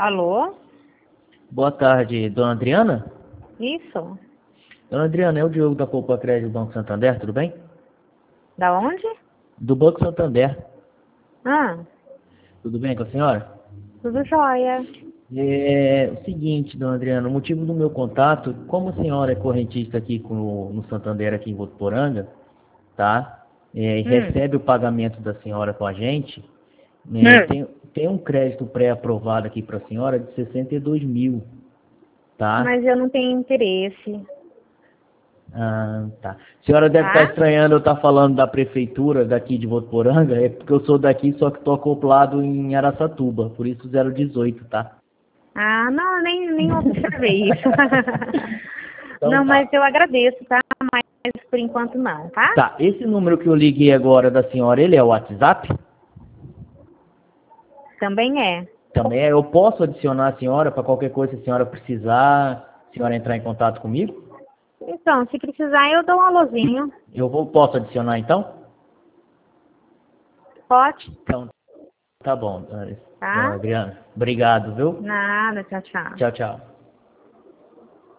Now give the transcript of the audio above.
Alô? Boa tarde, dona Adriana? Isso? Dona Adriana, é o Diogo da Poupa Crédito do Banco Santander, tudo bem? Da onde? Do Banco Santander, Ah, tudo bem com a senhora? tudo jóia. É o seguinte, dona Adriana, o motivo do meu contato, como a senhora é correntista aqui no Santander, aqui em Votuporanga, tá? E Hum. recebe o pagamento da senhora com a gente, Hum. tem um crédito pré-aprovado aqui para a senhora de 62 mil, tá? Mas eu não tenho interesse, Ah, tá. A senhora deve estar tá? estranhando eu estar falando da prefeitura daqui de Votuporanga, é porque eu sou daqui, só que estou acoplado em Araçatuba, por isso 018, tá? Ah, não, eu nem observei isso. Então Não, mas tá. eu agradeço, tá? Mas por enquanto não, tá? Tá, esse número que eu liguei agora da senhora, ele é o WhatsApp? Também é. Também é, eu posso adicionar a senhora para qualquer coisa se a senhora precisar, a senhora entrar em contato comigo? Então, se precisar, eu dou um alôzinho. Posso adicionar então? Pode, Então, tá bom, dona tá? Adriana. Obrigado, viu? Nada, tchau, tchau. Tchau, tchau.